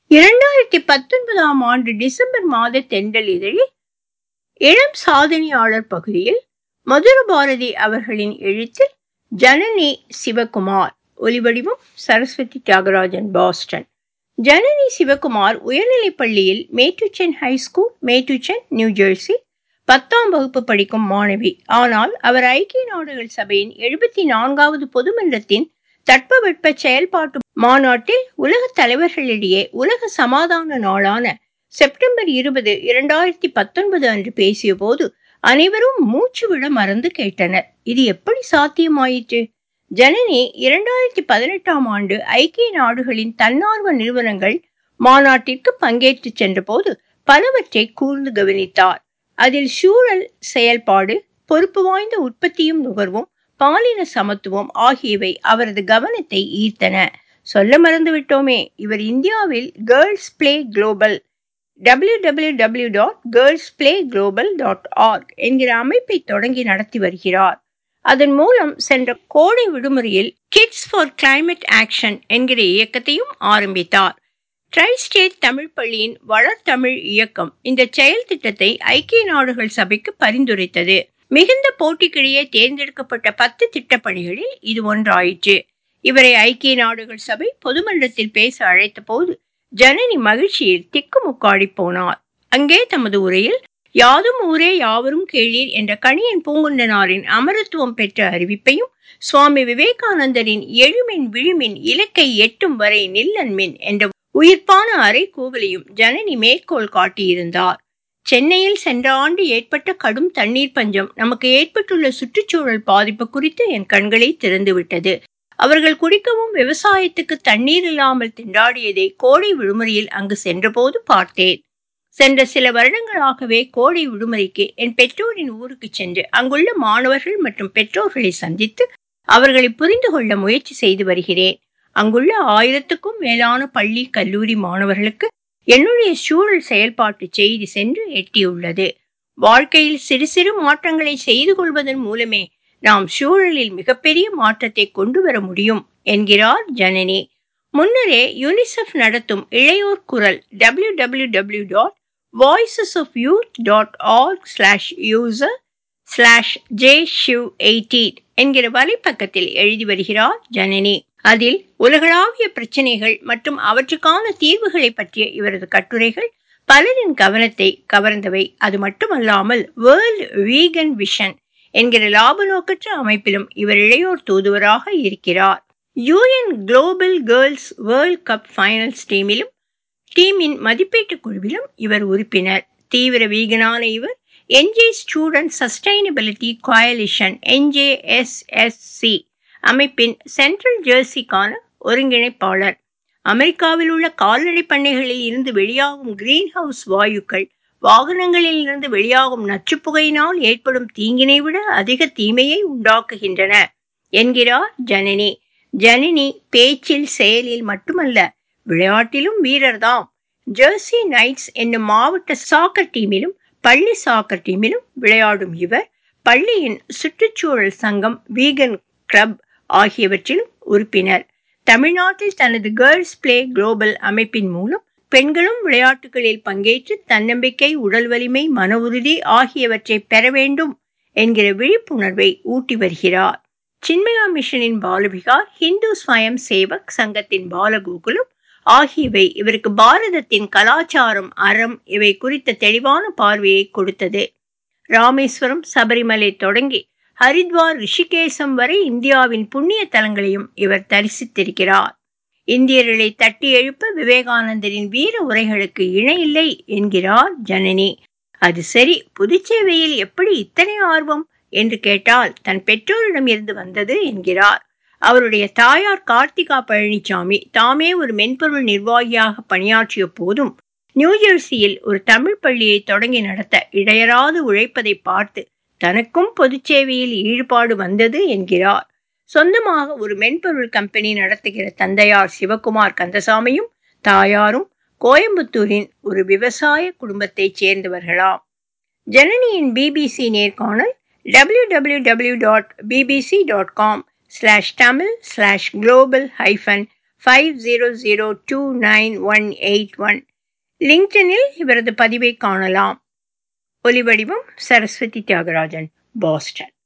2019ஆம் ஆண்டு டிசம்பர் மாத தென்றல் இதழில் இளம் சாதனையாளர் பகுதியில் மதுர பாரதி அவர்களின் எழுத்தில் ஜனனி சிவகுமார். ஒலிவடிவம் சரஸ்வதி தியாகராஜன், பாஸ்டன். ஜனனி சிவகுமார் உயர்நிலைப் பள்ளியில் Metuchen high school, Metuchen, new Jersey 10ஆம் வகுப்பு படிக்கும் மாணவி. ஆனால் அவர் ஐக்கிய நாடுகள் சபையின் 74வது பொதுமன்றத்தின் தட்பவெட்ப செயல்பாட்டு மாநாட்டில் உலக தலைவர்களிடையே உலக சமாதான நாளான செப்டம்பர் 20, 2019 அன்று பேசிய போது அனைவரும் மூச்சு விட மறந்து கேட்டனர். இது எப்படி சாத்தியமாயிற்று? ஜனனி 2018ஆம் ஆண்டு ஐக்கிய நாடுகளின் தன்னார்வ நிறுவனங்கள் மாநாட்டிற்கு பங்கேற்று சென்ற போது பலவற்றை கூர்ந்து கவனித்தார். அதில் சூழல் செயல்பாடு, பொறுப்பு வாய்ந்த உற்பத்தியும் நுகர்வும், பாலின சமத்துவம் ஆகியவை அவரது கவனத்தை ஈர்த்தன. சொல்ல மறந்துவிட்டோமே, இவர் இந்தியாவில் கேர்ள்ஸ் பிளே குளோபல் www.girlsplayglobal.org என்கிற அமைப்பை தொடங்கி நடத்தி வருகிறார். அதன் மூலம் சென்ற கோடை விடுமுறையில் கிட்ஸ் ஃபார் கிளைமேட் ஆக்ஷன் என்கிற இயக்கத்தையும் ஆரம்பித்தார். ட்ரை ஸ்டேட் தமிழ் பள்ளியின் வளர்தமிழ் இயக்கம் இந்த செயல் திட்டத்தை ஐக்கிய நாடுகள் சபைக்கு பரிந்துரைத்தது. மிகுந்த போட்டிக்கிடையே தேர்ந்தெடுக்கப்பட்ட 10 திட்டப்பணிகளில் இது ஒன்றாயிற்று. இவரை ஐக்கிய நாடுகள் சபை பொதுமன்றத்தில் பேச அழைத்த போது ஜனனி மகிழ்ச்சியில் திக்குமுக்காடி போனார். அங்கே தமது உரையில் யாதும் ஊரே யாவரும் கேளீர் என்ற கணியன் பூங்குன்றனாரின் அமரத்துவம் பெற்ற அறிவிப்பையும், சுவாமி விவேகானந்தரின் எழுமின் விழுமின் இலக்கை எட்டும் வரை நில்லன்மின் என்ற உயிர்ப்பான அறை கூவலையும் ஜனனி மேற்கோள் காட்டியிருந்தார். சென்னையில் சென்ற ஆண்டு ஏற்பட்ட கடும் தண்ணீர் பஞ்சம் நமக்கு ஏற்பட்டுள்ள சுற்றுச்சூழல் பாதிப்பு குறித்து என் கண்களை திறந்துவிட்டது. அவர்கள் குடிக்கவும் விவசாயத்துக்கு தண்ணீர் இல்லாமல் திண்டாடியதை கோடை விடுமுறையில் அங்கு சென்றபோது பார்த்தேன். சென்ற சில வருடங்களாகவே கோடை விடுமுறைக்கு என் பெற்றோரின் ஊருக்கு சென்று அங்குள்ள மாணவர்கள் மற்றும் பெற்றோர்களை சந்தித்து அவர்களை புரிந்து கொள்ள முயற்சி செய்து வருகிறேன். அங்குள்ள 1000க்கும் மேலான பள்ளி, கல்லூரி மாணவர்களுக்கு என்னுடைய சூழல் செயல்பாட்டு செய்தி சென்று எட்டியுள்ளது. வாழ்க்கையில் சிறு சிறு மாற்றங்களை செய்து கொள்வதன் மூலமே நாம் சூழலில் மிகப்பெரிய மாற்றத்தை கொண்டு வர முடியும் என்கிறார் ஜனனி. முன்னரே யுனிசெஃப் நடத்தும் இளையோர் குரல் www.voicesofyouth.org/user/jshiv18 என்கிற வலைப்பக்கத்தில் எழுதி வருகிறார் ஜனனி. அதில் உலகளாவிய பிரச்சனைகள் மற்றும் அவற்றுக்கான தீர்வுகளை பற்றிய இவரது கட்டுரைகள் பலரின் கவனத்தை கவர்ந்தவை. அது மட்டுமல்லாமல் வேர்ல்ட் வீகன் விஷன் என்கிற லாப நோக்கற்ற அமைப்பிலும் இவர் இளையோர் தூதுவராக இருக்கிறார். UN global girls world cup finals டீமின் மதிப்பீட்டு குழுவிலும் இவர் உறுப்பினர். தீவிர வீகனான இவர் NJ student sustainability coalition NJSSC அமைப்பின் சென்ட்ரல் ஜெர்சிக்கான ஒருங்கிணைப்பாளர். அமெரிக்காவில் உள்ள கால்நடை பண்ணைகளில் இருந்து வெளியாகும் கிரீன் ஹவுஸ் வாயுக்கள் வாகனங்களில் இருந்து வெளியாகும் நச்சுப்புகையினால் ஏற்படும் தீங்கினை விட அதிக தீமையை உண்டாக்குகின்றன என்கிறார் ஜனனி. ஜனனி பேச்சில் செயலில் மட்டுமல்ல, விளையாட்டிலும் வீரர்தாம். ஜெர்சி நைட்ஸ் என்னும் மாவட்ட சாக்கர் டீமிலும் பள்ளி சாக்கர் டீமிலும் விளையாடும் இவர் பள்ளியின் சுற்றுச்சூழல் சங்கம், வீகன் கிளப் ஆகியவற்றிலும் உறுப்பினர். தமிழ்நாட்டில் தனது கேர்ள்ஸ் பிளே குளோபல் அமைப்பின் மூலம் பெண்களும் விளையாட்டுகளில் பங்கேற்று தன்னம்பிக்கை, உடல் வலிமை, மன உறுதி ஆகியவற்றை பெற வேண்டும் என்கிற விழிப்புணர்வை ஊட்டி வருகிறார். சின்மயா மிஷனின் பாலவிகார், ஹிந்து ஸ்வயம் சேவக் சங்கத்தின் பாலகோகுலம் ஆகியவை இவருக்கு பாரதத்தின் கலாச்சாரம், அறம் இவை குறித்த தெளிவான பார்வையை கொடுத்தது. ராமேஸ்வரம், சபரிமலை தொடங்கி ஹரித்வார், ரிஷிகேசம் வரை இந்தியாவின் புண்ணிய தலங்களையும் இவர் தரிசித்திருக்கிறார். இந்தியர்களை தட்டி எழுப்ப விவேகானந்தரின் வீர உரைகளுக்கு இணையில்லை என்கிறார் ஜனனி. அது சரி, புதுச்சேவையில் எப்படி இத்தனை ஆர்வம் என்று கேட்டால் தன் பெற்றோரிடம் இருந்து வந்தது என்கிறார். அவருடைய தாயார் கார்த்திகா பழனிசாமி தாமே ஒரு மென்பொருள் நிர்வாகியாக பணியாற்றிய போதும் நியூஜெர்சியில் ஒரு தமிழ் பள்ளியை தொடங்கி நடத்த இடையராது உழைப்பதை பார்த்து தனக்கும் பொதுச்சேவையில் ஈடுபாடு வந்தது என்கிறார். சொந்தமாக ஒரு மென்பொருள் கம்பெனி நடத்துகிற தந்தையார் சிவகுமார் கந்தசாமியும் தாயாரும் கோயம்புத்தூரின் ஒரு விவசாய குடும்பத்தைச் சேர்ந்தவர்களாம். ஜனனியின் BBC நேர்காணல் www.bbc.com/tamil/global- 50029181. லிங்க்டினில் இவரது பதிவை காணலாம். ஒலிவடிவம் சரஸ்வதி தியாகராஜன், பாஸ்டன்.